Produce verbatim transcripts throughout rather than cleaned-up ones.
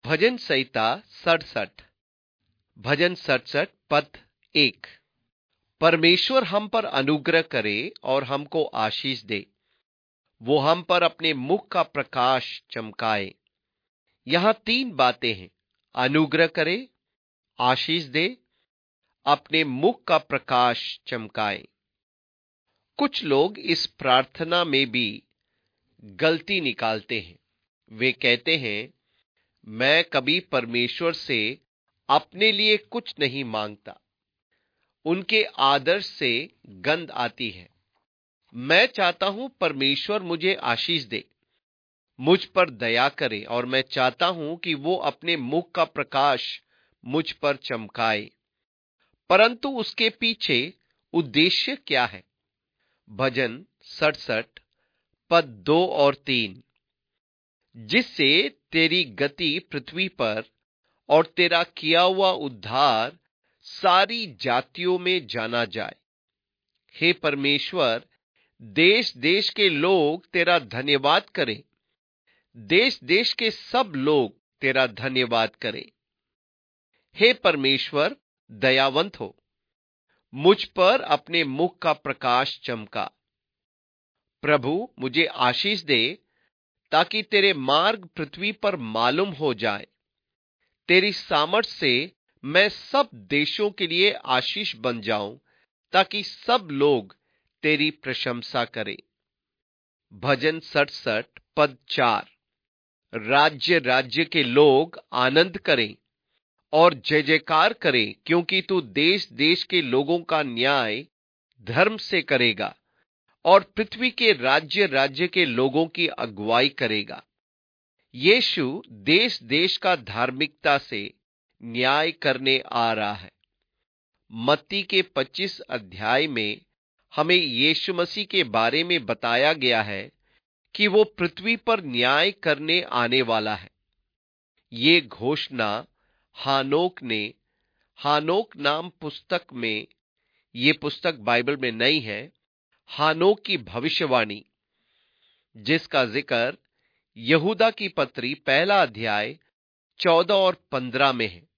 भजन संहिता सड़सठ। भजन सड़सठ पद एक। परमेश्वर हम पर अनुग्रह करे और हमको आशीष दे, वो हम पर अपने मुख का प्रकाश चमकाए। यहां तीन बातें हैं: अनुग्रह करे, आशीष दे, अपने मुख का प्रकाश चमकाए। कुछ लोग इस प्रार्थना में भी गलती निकालते हैं। वे कहते हैं, मैं कभी परमेश्वर से अपने लिए कुछ नहीं मांगता। उनके आदर्श से गंध आती है। मैं चाहता हूं परमेश्वर मुझे आशीष दे, मुझ पर दया करे, और मैं चाहता हूं कि वो अपने मुख का प्रकाश मुझ पर चमकाए। परंतु उसके पीछे उद्देश्य क्या है? भजन सड़सठ पद दो और तीन। जिससे तेरी गति पृथ्वी पर और तेरा किया हुआ उद्धार सारी जातियों में जाना जाए। हे परमेश्वर, देश देश के लोग तेरा धन्यवाद करें। देश देश के सब लोग तेरा धन्यवाद करें। हे परमेश्वर, दयावंत हो, मुझ पर अपने मुख का प्रकाश चमका। प्रभु, मुझे आशीष दे ताकि तेरे मार्ग पृथ्वी पर मालूम हो जाए। तेरी सामर्थ से मैं सब देशों के लिए आशीष बन जाऊं, ताकि सब लोग तेरी प्रशंसा करें। भजन सड़सठ पद चार। राज्य राज्य के लोग आनंद करें और जय जयकार करें, क्योंकि तू देश देश के लोगों का न्याय धर्म से करेगा और पृथ्वी के राज्य राज्य के लोगों की अगुवाई करेगा। यीशु देश देश का धार्मिकता से न्याय करने आ रहा है। मत्ती के पच्चीस अध्याय में हमें यीशु मसीह के बारे में बताया गया है कि वो पृथ्वी पर न्याय करने आने वाला है। ये घोषणा हानोक ने हानोक नाम पुस्तक में, ये पुस्तक बाइबल में नहीं है, हानोक की भविष्यवाणी, जिसका जिक्र यहूदा की पत्री पहला अध्याय चौदह और पंद्रह में है।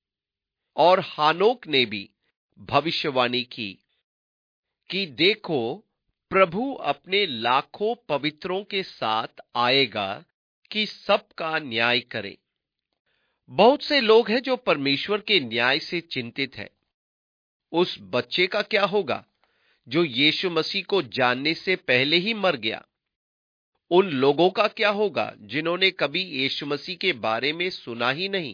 और हानोक ने भी भविष्यवाणी की कि देखो, प्रभु अपने लाखों पवित्रों के साथ आएगा कि सबका न्याय करे। बहुत से लोग हैं जो परमेश्वर के न्याय से चिंतित हैं। उस बच्चे का क्या होगा जो यीशु मसीह को जानने से पहले ही मर गया? उन लोगों का क्या होगा जिन्होंने कभी यीशु मसीह के बारे में सुना ही नहीं?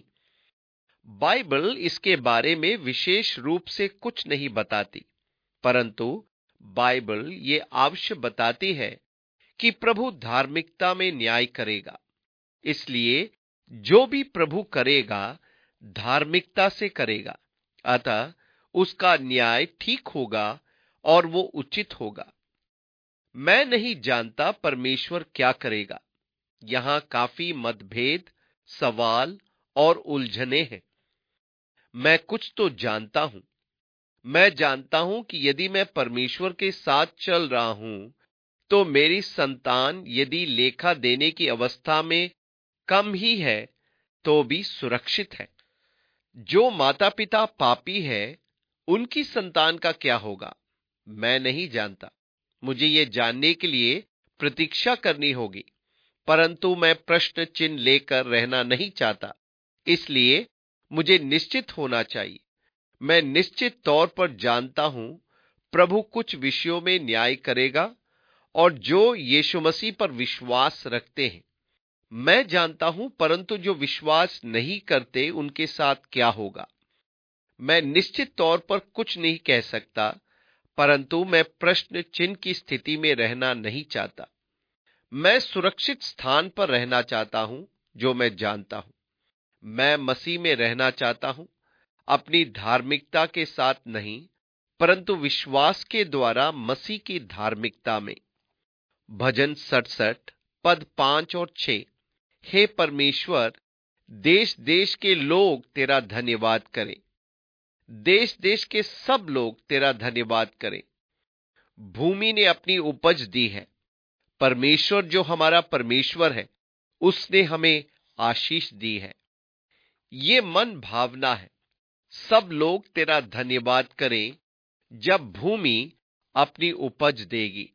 बाइबल इसके बारे में विशेष रूप से कुछ नहीं बताती, परंतु बाइबल ये अवश्य बताती है कि प्रभु धार्मिकता में न्याय करेगा। इसलिए जो भी प्रभु करेगा, धार्मिकता से करेगा, अतः उसका न्याय ठीक होगा और वो उचित होगा। मैं नहीं जानता परमेश्वर क्या करेगा। यहां काफी मतभेद, सवाल और उलझने हैं। मैं कुछ तो जानता हूं। मैं जानता हूं कि यदि मैं परमेश्वर के साथ चल रहा हूं, तो मेरी संतान यदि लेखा देने की अवस्था में कम ही है तो भी सुरक्षित है। जो माता पिता पापी है, उनकी संतान का क्या होगा? मैं नहीं जानता। मुझे ये जानने के लिए प्रतीक्षा करनी होगी, परंतु मैं प्रश्न चिन्ह लेकर रहना नहीं चाहता। इसलिए मुझे निश्चित होना चाहिए। मैं निश्चित तौर पर जानता हूं प्रभु कुछ विषयों में न्याय करेगा, और जो यीशु मसीह पर विश्वास रखते हैं, मैं जानता हूं, परंतु जो विश्वास नहीं करते उनके साथ क्या होगा, मैं निश्चित तौर पर कुछ नहीं कह सकता। परंतु मैं प्रश्न चिन्ह की स्थिति में रहना नहीं चाहता। मैं सुरक्षित स्थान पर रहना चाहता हूं जो मैं जानता हूं। मैं मसीह में रहना चाहता हूं, अपनी धार्मिकता के साथ नहीं, परंतु विश्वास के द्वारा मसीह की धार्मिकता में। भजन सड़सठ पद पांच और छह। हे परमेश्वर, देश देश के लोग तेरा धन्यवाद करें। देश देश के सब लोग तेरा धन्यवाद करें। भूमि ने अपनी उपज दी है। परमेश्वर जो हमारा परमेश्वर है, उसने हमें आशीष दी है। ये मन भावना है। सब लोग तेरा धन्यवाद करें जब भूमि अपनी उपज देगी।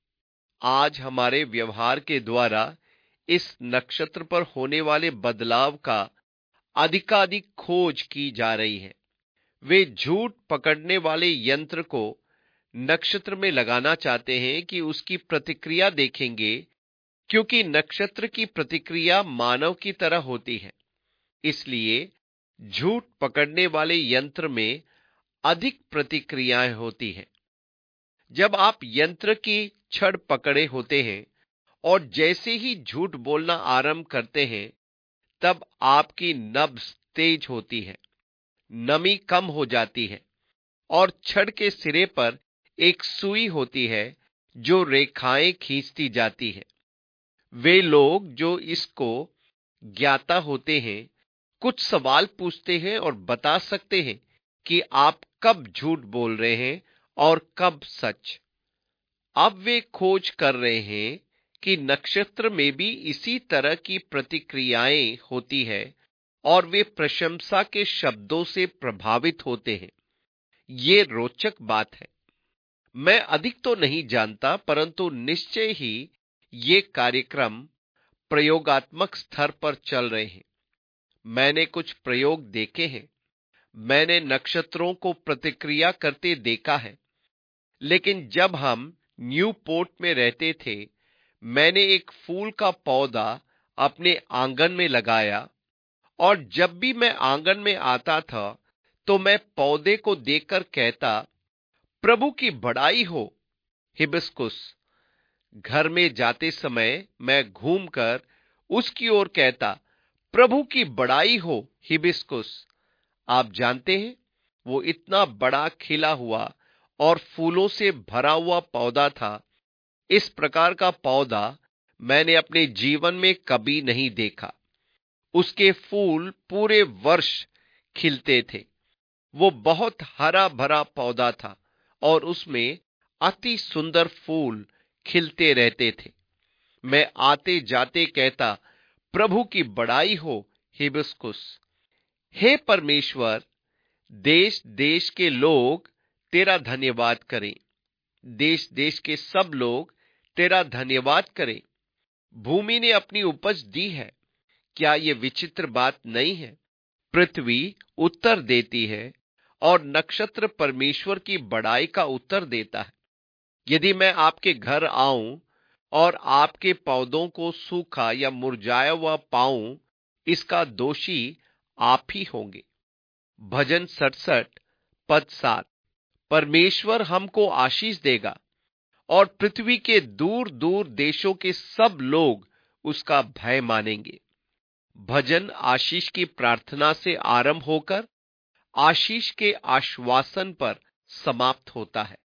आज हमारे व्यवहार के द्वारा इस नक्षत्र पर होने वाले बदलाव का अधिकाधिक खोज की जा रही है। वे झूठ पकड़ने वाले यंत्र को नक्षत्र में लगाना चाहते हैं कि उसकी प्रतिक्रिया देखेंगे, क्योंकि नक्षत्र की प्रतिक्रिया मानव की तरह होती है। इसलिए झूठ पकड़ने वाले यंत्र में अधिक प्रतिक्रियाएं होती हैं। जब आप यंत्र की छड़ पकड़े होते हैं और जैसे ही झूठ बोलना आरंभ करते हैं, तब आपकी नब्ज तेज होती है, नमी कम हो जाती है और छड़ के सिरे पर एक सुई होती है जो रेखाएं खींचती जाती है। वे लोग जो इसको ज्ञाता होते हैं कुछ सवाल पूछते हैं और बता सकते हैं कि आप कब झूठ बोल रहे हैं और कब सच। अब वे खोज कर रहे हैं कि नक्षत्र में भी इसी तरह की प्रतिक्रियाएं होती है और वे प्रशंसा के शब्दों से प्रभावित होते हैं। ये रोचक बात है। मैं अधिक तो नहीं जानता, परंतु निश्चय ही ये कार्यक्रम प्रयोगात्मक स्तर पर चल रहे हैं। मैंने कुछ प्रयोग देखे हैं। मैंने नक्षत्रों को प्रतिक्रिया करते देखा है। लेकिन जब हम न्यूपोर्ट में रहते थे, मैंने एक फूल का पौधा अपने आंगन में लगाया और जब भी मैं आंगन में आता था तो मैं पौधे को देखकर कहता, प्रभु की बड़ाई हो, हिबिस्कुस। घर में जाते समय मैं घूमकर उसकी ओर कहता, प्रभु की बड़ाई हो, हिबिस्कुस। आप जानते हैं, वो इतना बड़ा खिला हुआ और फूलों से भरा हुआ पौधा था। इस प्रकार का पौधा मैंने अपने जीवन में कभी नहीं देखा। उसके फूल पूरे वर्ष खिलते थे। वो बहुत हरा भरा पौधा था और उसमें अति सुंदर फूल खिलते रहते थे। मैं आते जाते कहता, प्रभु की बड़ाई हो, हिबिस्कुस। हे परमेश्वर, देश देश के लोग तेरा धन्यवाद करें। देश देश के सब लोग तेरा धन्यवाद करें। भूमि ने अपनी उपज दी है। क्या यह विचित्र बात नहीं है? पृथ्वी उत्तर देती है और नक्षत्र परमेश्वर की बड़ाई का उत्तर देता है। यदि मैं आपके घर आऊं और आपके पौधों को सूखा या मुरझाया हुआ पाऊं, इसका दोषी आप ही होंगे। भजन सड़सठ पद सात। परमेश्वर हमको आशीष देगा और पृथ्वी के दूर दूर देशों के सब लोग उसका भय मानेंगे। भजन आशीष की प्रार्थना से आरंभ होकर आशीष के आश्वासन पर समाप्त होता है।